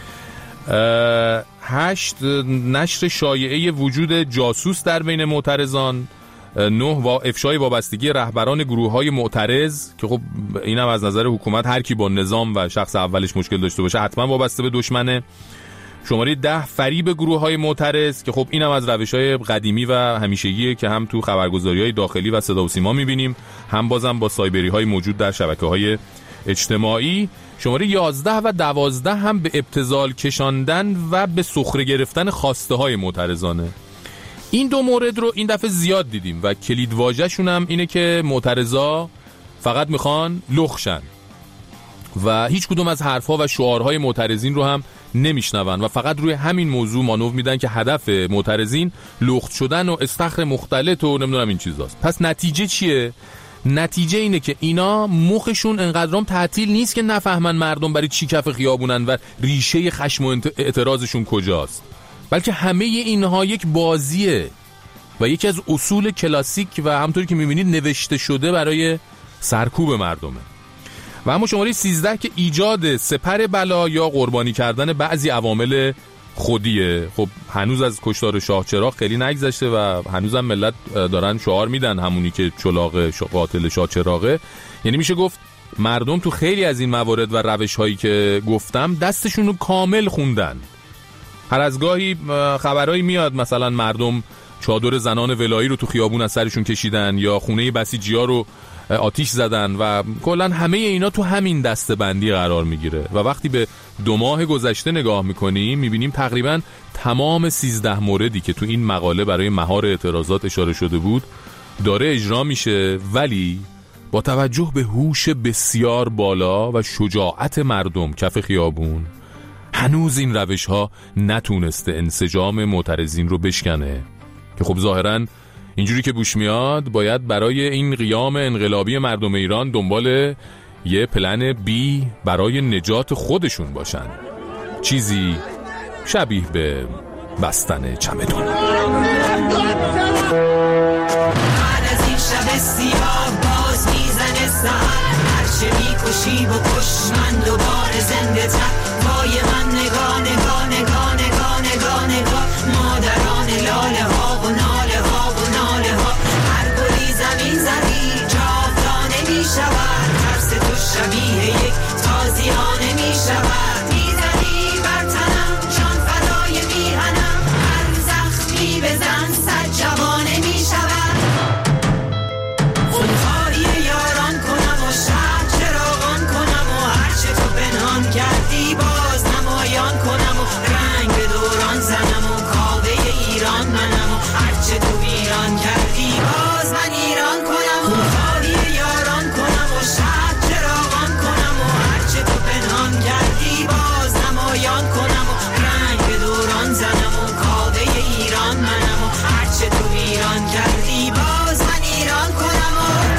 هشت، نشر شایعه وجود جاسوس در بین معترضان. نه، و افشای وابستگی رهبران گروه های معترض که خب اینم از نظر حکومت هر کی با نظام و شخص اولش مشکل داشته باشه حتما وابسته به دشمنه. شماره ده، فریب گروه های معترض که خب اینم از روش های قدیمی و همیشگیه که هم تو خبرگزاری های داخلی و صدا و سیما میبینیم، هم بازم با سایبری های موجود در شبکه های اجتماعی، شماره یازده و دوازده هم به ابتذال کشاندن و به سخره گرفتن خواسته های معترضانه. این دو مورد رو این دفعه زیاد دیدیم و کلید واژه‌شون هم اینه که معترضا فقط میخوان لخشن و هیچ کدوم از حرفها و شعارهای معترضین رو هم نمیشنون و فقط روی همین موضوع مانور میدن که هدف معترضین لخت شدن و استخر مختلط و نمیدونم این چیزاست. پس نتیجه چیه؟ نتیجه اینه که اینا مخشون انقدرام تعطیل نیست که نفهمن مردم برای چی کف خیابونن و ریشه خشم و اعتراضشون کجاست، بلکه همه اینها یک بازیه و یکی از اصول کلاسیک و همونطوری که میبینید نوشته شده برای سرکوب مردمه. و اما شماره سیزده که ایجاد سپر بلا یا قربانی کردن بعضی عوامل خودیه. خب هنوز از کشتار شاه چراغ خیلی نگذشته و هنوزم ملت دارن شعار میدن همونی که چلاغ قاتل شاه چراغه. یعنی میشه گفت مردم تو خیلی از این موارد و روش هایی که گفتم دستشون رو کامل خوندن. هر از گاهی خبرایی میاد مثلا مردم چادر زنان ولایی رو تو خیابون از سرشون کشیدن یا خونه بسیجی‌ها رو آتیش زدن و کلن همه اینا تو همین دسته‌بندی قرار میگیره. و وقتی به دو ماه گذشته نگاه میکنیم میبینیم تقریبا تمام سیزده موردی که تو این مقاله برای مهار اعتراضات اشاره شده بود داره اجرا میشه، ولی با توجه به هوش بسیار بالا و شجاعت مردم کف خیابون هنوز این روش ها نتونسته انسجام معترضین رو بشکنه که خب ظاهراً اینجوری که بوش میاد باید برای این قیام انقلابی مردم ایران دنبال یه پلن بی برای نجات خودشون باشن، چیزی شبیه به بستن چمدون. بعد از این شب سیاه باز میزنه سحر، هرچه میکشی بکش من دوباره زنده تر. پای من نگاه نگاه نگاه نگاه نگاه نگاه مادران لاله ها و ناله ها و ناله ها. هر گلی زمین زدی جاودانه میشود، ترس تو شبیه یک تازیانه میشود. میزنی بر تنم جان فدای میهنم، هر زخمی بزن صد جوانه میشود. خونخواری یاران کنم و شهر چراغان کنم و هرچه تو پنهان کردی باز نمایان کنم و رنگ به دوران زنم و کاوه ایران منم و هرچه تو ایران کردی باز من ایران کنم. خونخواری یاران کنم و شهر چراغان کنم و هرچه تو پنهان کردی باز نمایان کنم و رنگ به دوران زنم و کاوه ایران منم و هرچه تو ایران کردی باز من ایران کنم.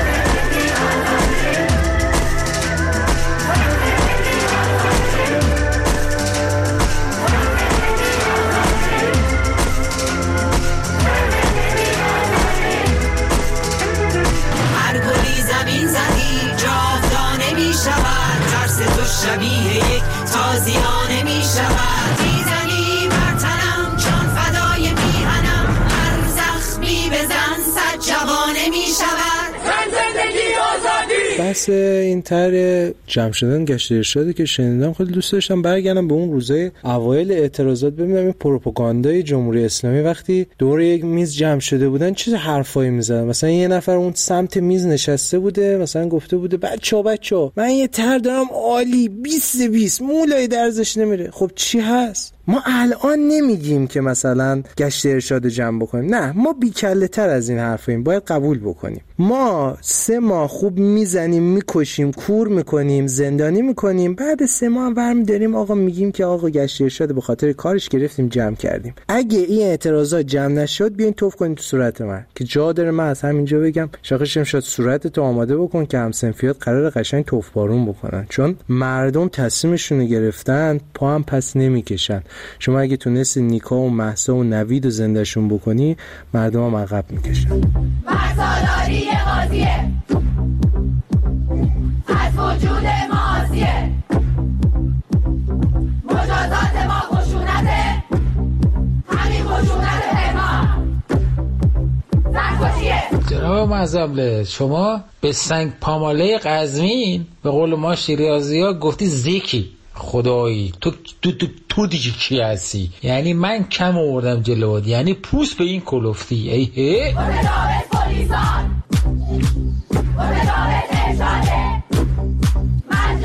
هر گلی زمین زدی جاودانه می شود، ترس تو شبیه یک تازیانه می شود. میزنی بر تنم جان فدای میهنم، هر زخمی بزن صد جوانه می شود. زندگی آزادی. بحث این طرح جمع شدن گشت ارشادی که شنیدم خیلی دوست داشتم برگردم به اون روزای اوایل اعتراضات ببینم این پروپاگاندای جمهوری اسلامی وقتی دور یک میز جمع شده بودن چیز حرفایی میزدن. مثلا یه نفر اون سمت میز نشسته بوده مثلا گفته بوده بچه‌ها بچه‌ها من یه طرح دارم عالی بیست بیست مولای درزش نمیره. خب چی هست؟ ما الان نمیگیم که مثلا گشت ارشاد جمع بکنیم، نه ما بیکله تر از این حرفاییم، باید قبول بکنیم. ما سه ماه خوب میزنیم میکشیم کور میکنیم زندانی میکنیم، بعد سه ماه برمی داریم آقا میگیم که آقا گشت ارشاد به خاطر کارش گرفتیم جمع کردیم. اگه این اعتراضات جمع نشد بیاین توف کنید تو صورت من که جا داره من از همینجا بگم شاخشم شد صورت تو آماده بکن که همسنفیات قرار قشنگ توف بارون بکنن، چون مردم تصمیمشون رو گرفتن پا هم پس نمیکشن. شما اگه تونستی نیکا و مهسا و نوید و زندهشون بکنی مردم هم عقب میکشن. مرزاداری قاضیه از وجود مازیه، مجازات ما خشونته همین خشونت پیما زنکشیه. جناب معظم شما به سنگ پاماله قزوین به قول ما شیرازی ها گفتی زیکی خدایی تو تو تو تو دیگه کی هستی؟ یعنی من کم آوردم جلوت، یعنی پوست به این کلفتی ای هی متداول پلیسان متداول ارشاده من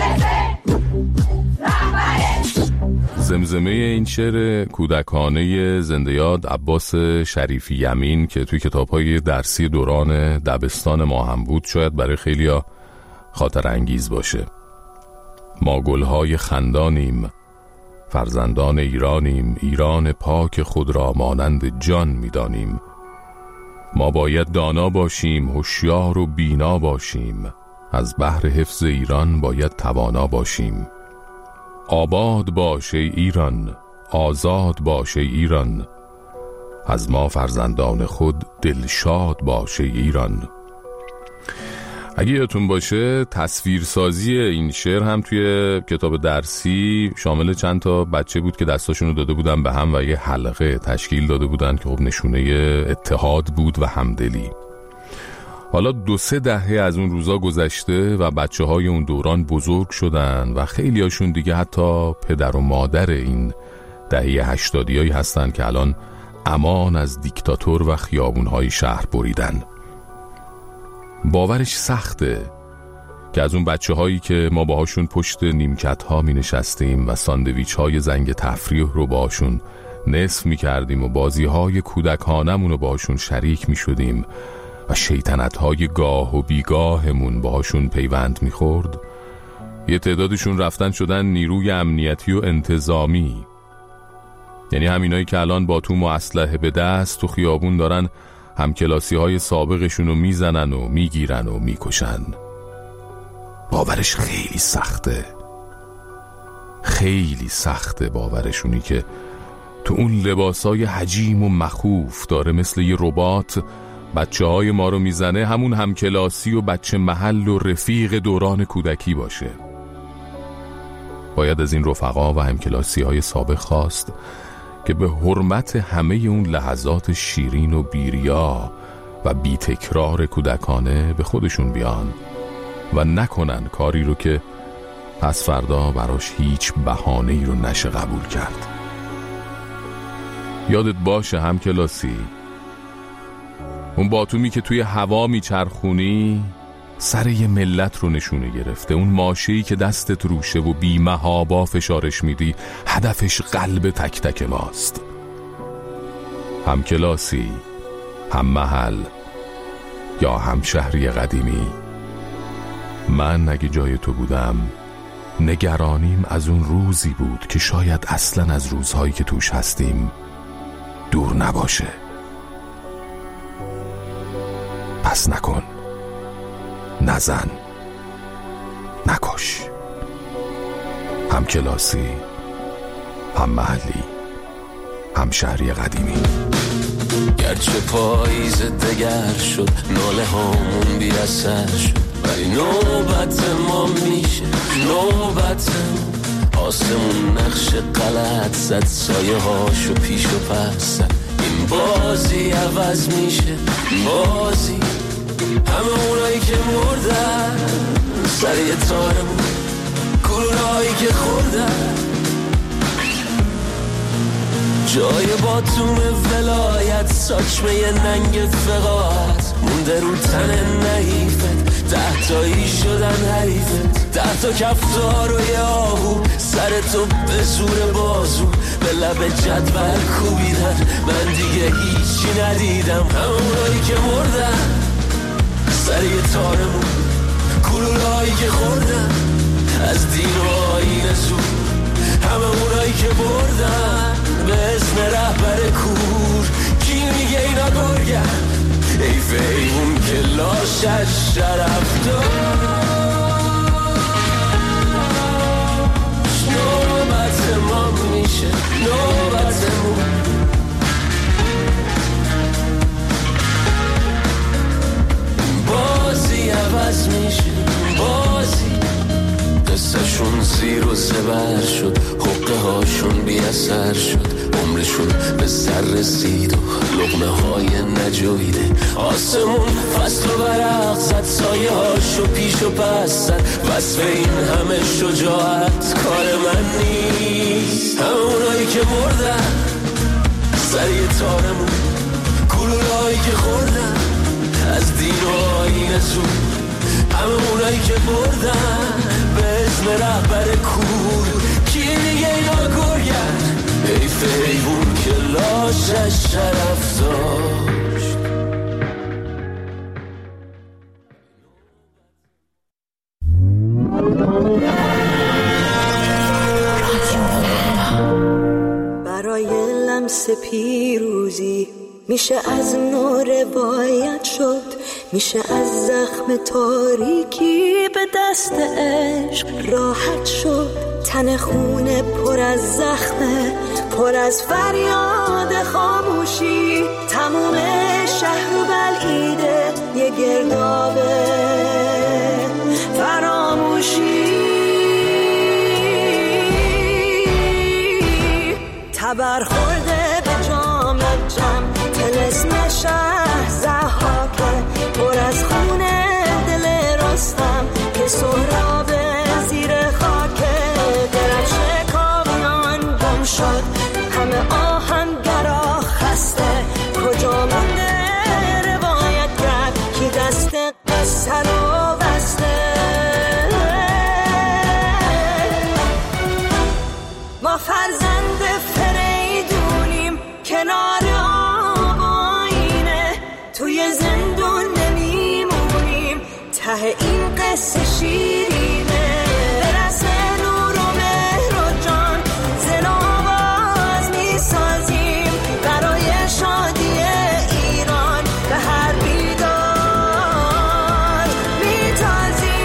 زمزمه این شعر کودکانه زنده یاد عباس شریفی یمین که توی کتاب‌های درسی دوران دبستان ما هم بود شاید برای خیلیا خاطر انگیز باشه. ما گلهای خندانیم، فرزندان ایرانیم، ایران پاک خود را مانند جان می‌دانیم. ما باید دانا باشیم، هوشیار و بینا باشیم، از بحر حفظ ایران باید توانا باشیم. آباد باشه ایران، آزاد باشه ایران، از ما فرزندان خود دلشاد باشه ایران. اگه یادتون باشه تصویرسازی این شعر هم توی کتاب درسی شامل چند تا بچه بود که دستاشونو داده بودن به هم و یه حلقه تشکیل داده بودن که خب نشونه اتحاد بود و همدلی. حالا دو سه دهه از اون روزا گذشته و بچه های اون دوران بزرگ شدن و خیلی هاشون دیگه حتی پدر و مادر این دهه هشتادی هایی هستن که الان امان از دیکتاتور و خیابون های شهر بریدن. باورش سخته که از اون بچه هایی که ما باهاشون پشت نیمکت ها می نشستیم و ساندویچ های زنگ تفریح رو باهاشون نصف می کردیم و بازی های کودکانمون رو باهاشون شریک می شدیم و شیطنت های گاه و بیگاهمون باهاشون پیوند می خورد، یه تعدادشون رفتن شدن نیروی امنیتی و انتظامی. یعنی همینایی که الان با توم و اسلحه به دست تو خیابون دارن همکلاسی های سابقشون رو میزنن و میگیرن و میکشن. باورش خیلی سخته، خیلی سخته باورشونی که تو اون لباسای حجیم و مخوف داره مثل یه ربات بچه های ما رو میزنه، همون همکلاسی و بچه محل و رفیق دوران کودکی باشه. باید از این رفقا و همکلاسی های سابق خواست که به حرمت همه اون لحظات شیرین و بیریا و بی تکرار کودکانه به خودشون بیان و نکنن کاری رو که پس فردا براش هیچ بهانه‌ای رو نشه قبول کرد. یادت باشه همکلاسی، اون باتومی که توی هوا میچرخونی سر یه ملت رو نشونه گرفته، اون ماشه‌ای که دستت روشه و بی محابا فشارش میدی هدفش قلب تک تک ماست. هم کلاسی، هم محل یا هم شهری قدیمی، من اگه جای تو بودم نگرانیم از اون روزی بود که شاید اصلا از روزهایی که توش هستیم دور نباشه. پس نکن، نزن، نکش. هم کلاسی، هم محلی، هم شهری قدیمی. گرچه پاییز دگر شد، ناله هامون بی اثر شد، ولی نوبت ما میشه، نوبت آسمون نقش غلط زد، سایه هاشو پیش و پس زد. این بازی عوض میشه، بازی همه اونایی که مردن سر یه تارمون، گلونایی که خوردن جای باتوم ولایت، ساچمه ننگ فقاعت مونده رو تن نحیفت، ده تایی شدن حریفت، ده تا کفتار و یه آهو سر تو به زور بازو به لب جدول کوبیدن. من دیگه هیچی ندیدم، همونایی که مردن سر یه تارمون، گلولایی که خوردن از دین و آیین زور، همه اونایی که بردن به اسم رهبر کور. کی میگه اینا گرگن؟ حیف ایمون که لاشش شرف داشت. نوبت ما میشه، نوبتمون بازی عوض میشه، بازی قصهشون زیر و زبر شد، حقه هاشون بی اثر شد، عمرشون به سر رسید و لقمه های نجویده. آسمون فصل و برق زد، سایه هاشو پیش و پس زد، وصف این همه شجاعت کار من نیست. همه اونایی که مردن سر یه تارمون، گلولایی که خوردن از دین و آیین زور، همه اونایی که بردن به اسم رهبر کور. کی میگه اینا گرگن، حیف حیوون که لاشش شرف داشت. برای لمس پیروزی میشه از نو روایت شد، میشه از زخم تاریکی به دست عشق راحت شد. تن خونه پر از زخمه، پر از فریاد خاموشی، تموم شهر و بلعیده یه گردابه فراموشی. تبر خورده به جام جم، تلسم شهر زحاکه، پر از خونه دل رستم که سهراب زیر خاکه. درفش کاویان گم شد، همه آهنگرا خسته، کجا مونده روایت کرد کی دست قصه رو بسته. ما فرزند فریدونیم کنار آب آینه، توی زندون نمیمونیم ته این قصه شیرینه. برس نور و مهر و جان زن آواز میسازیم، برای شادی ایران به هر بیدار میتازیم.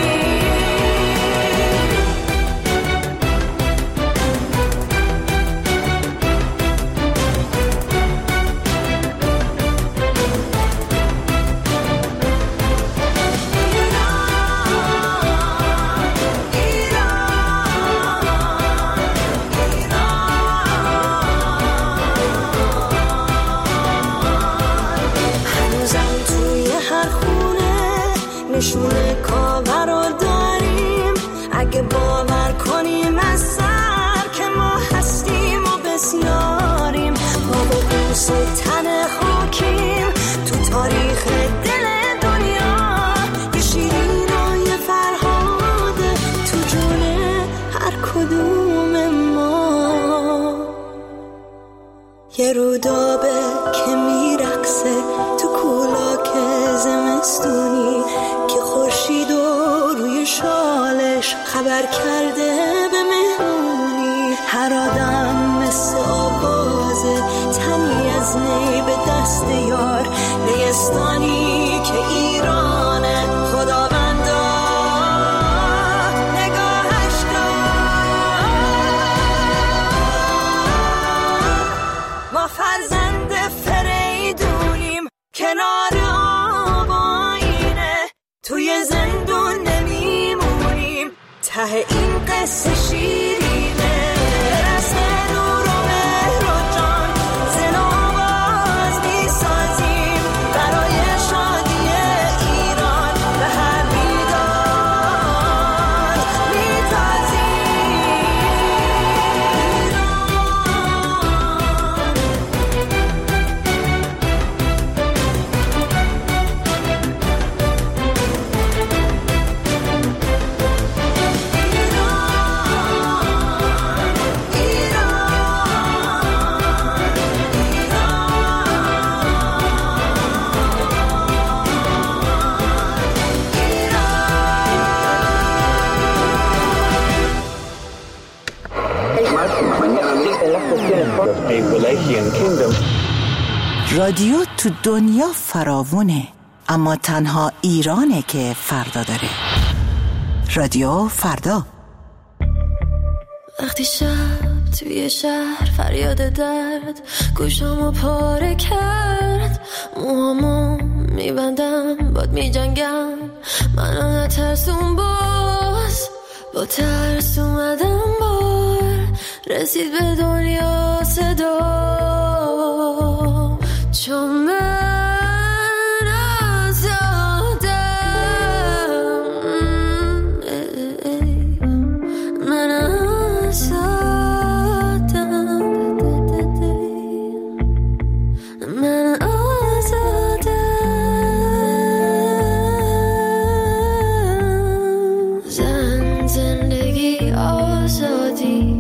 نشونه کاوه رو داریم، اگه باور کنیم از سر که ما هستیم و بسیاریم. ما با قوس و تن خاکیم تو تاریخ دل دنیا، یه شیرین و یه فرهاده تو جون هر کدوم ما. یه رودابه که میرقصه تو کولاک زمستونی، که خورشید و روی شالش خبر کرده به مهمونی. هر آدم مثل آوازه، تنی از نی به دست یار، نیستانی که ایرانه خداوندا نگاهش دار. ما فرزند فریدونیم کنار آب آینه، توی زندون نمیمونیم ته این قصه شیرینه. برس نور و مهر و جان زن آواز میسازیم، برای شادی ایران به هر بیدار میتازیم. رادیو تو دنیا فراوونه، اما تنها ایرانه که فردا داره. رادیو فردا. وقتی شب توی شهر فریاد درد گوشامو پاره کرد، موهامو میبندم باد میجنگم، منو نترسون باز، با ترس اومدم بار، رسید به دنیا صدا، چون من آزادم، من آزادم، من آزادم. زن زندگی آزادی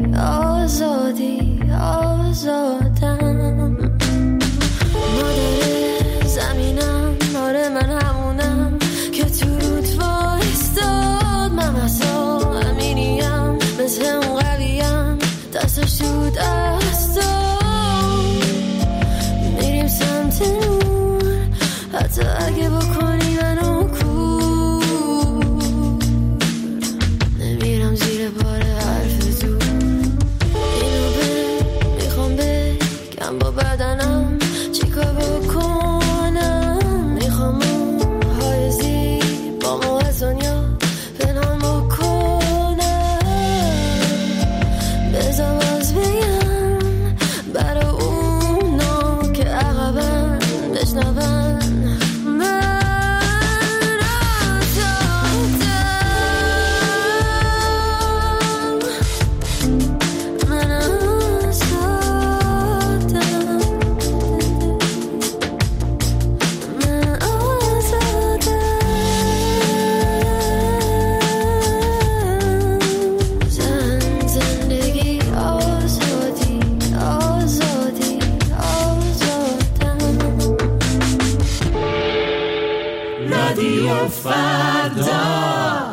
فردا.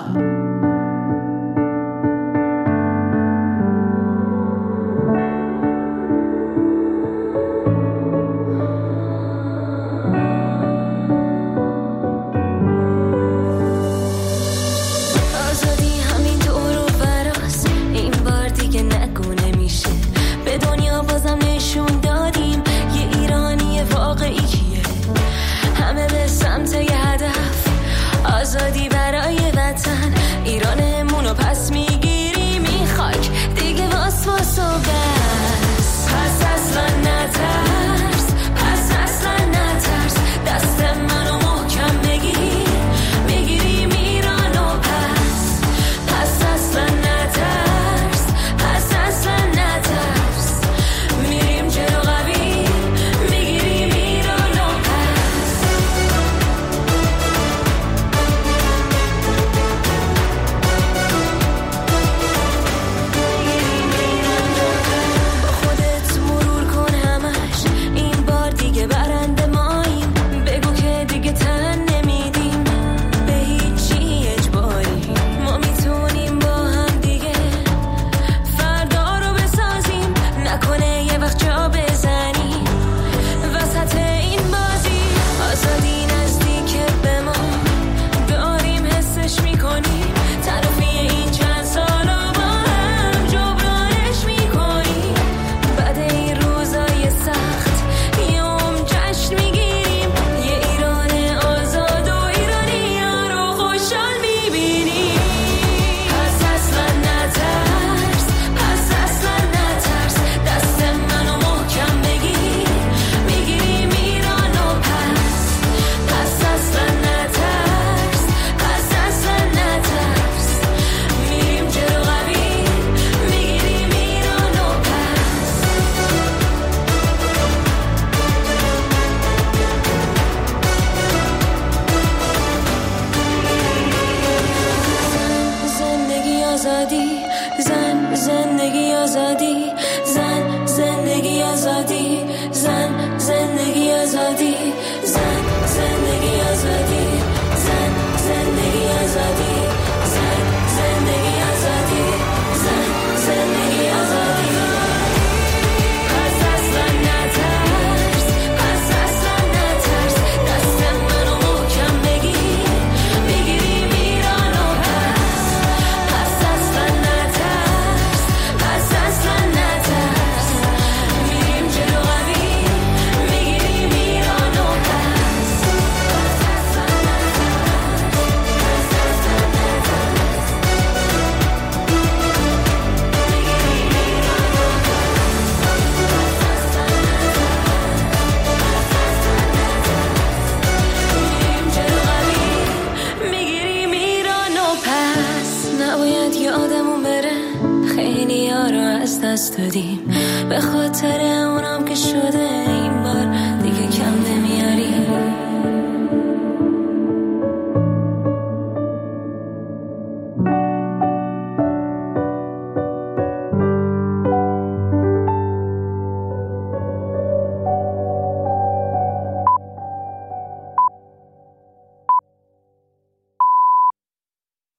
آزادی برای وطن ایرانمونو پس میگیری میخاک دیگه واس واس و بس. پس اصلا نترس، پس اصلا نترس، دست منو محکم بگیر میگیری میرانو پس. پس اصلا نترس، پس اصلا نترس، میریم جلو قوی میگیری میرانو پس. برنده ماییم بگو که دیگه تن نمیدیم به هیچی اجباری. ما میتونیم با هم دیگه فردا رو بسازیم، نکنه یه وقت جا بزنیم وسط این بازی. آزادی نزدیک به ما داریم حسش میکنیم، طرفی این چند سالا با هم جبرانش میکنیم. بعد این روزای سخت میگیریم یه ایران آزاد و ایرانی ها رو خوشحال میبینیم. پس اصلا نترس، پس اصلا نترس، دست منو محکم بگیر میگیریم ایران و پس. پس اصلا نترس، پس اصلا نترس، میریم جلو قوی میگیریم ایران و پس. زندگی آزادی، زن زندگی آزادی، زن زندگی آزادی، زن زندگی آزادی، زن زندگی آزادی، زن زندگی آزادی، زن زندگی آزادی، زن زندگی آزادی. پس اصلا نترس، پس اصلا نترس، دست منو محکم بگیر میگیریم ایران و پس. پس اصلا نترس، پس اصلا نترس، میریم جلو قوی میگیریم ایران و پس. پس اصلا نترس، پس اصلا نترس، میگیریم ایران و میریم جلو قوی میگیریم ایران و پس. نباید یادمون بره خیلی ها رو از دست دادیم، به خاطر اونم که شده این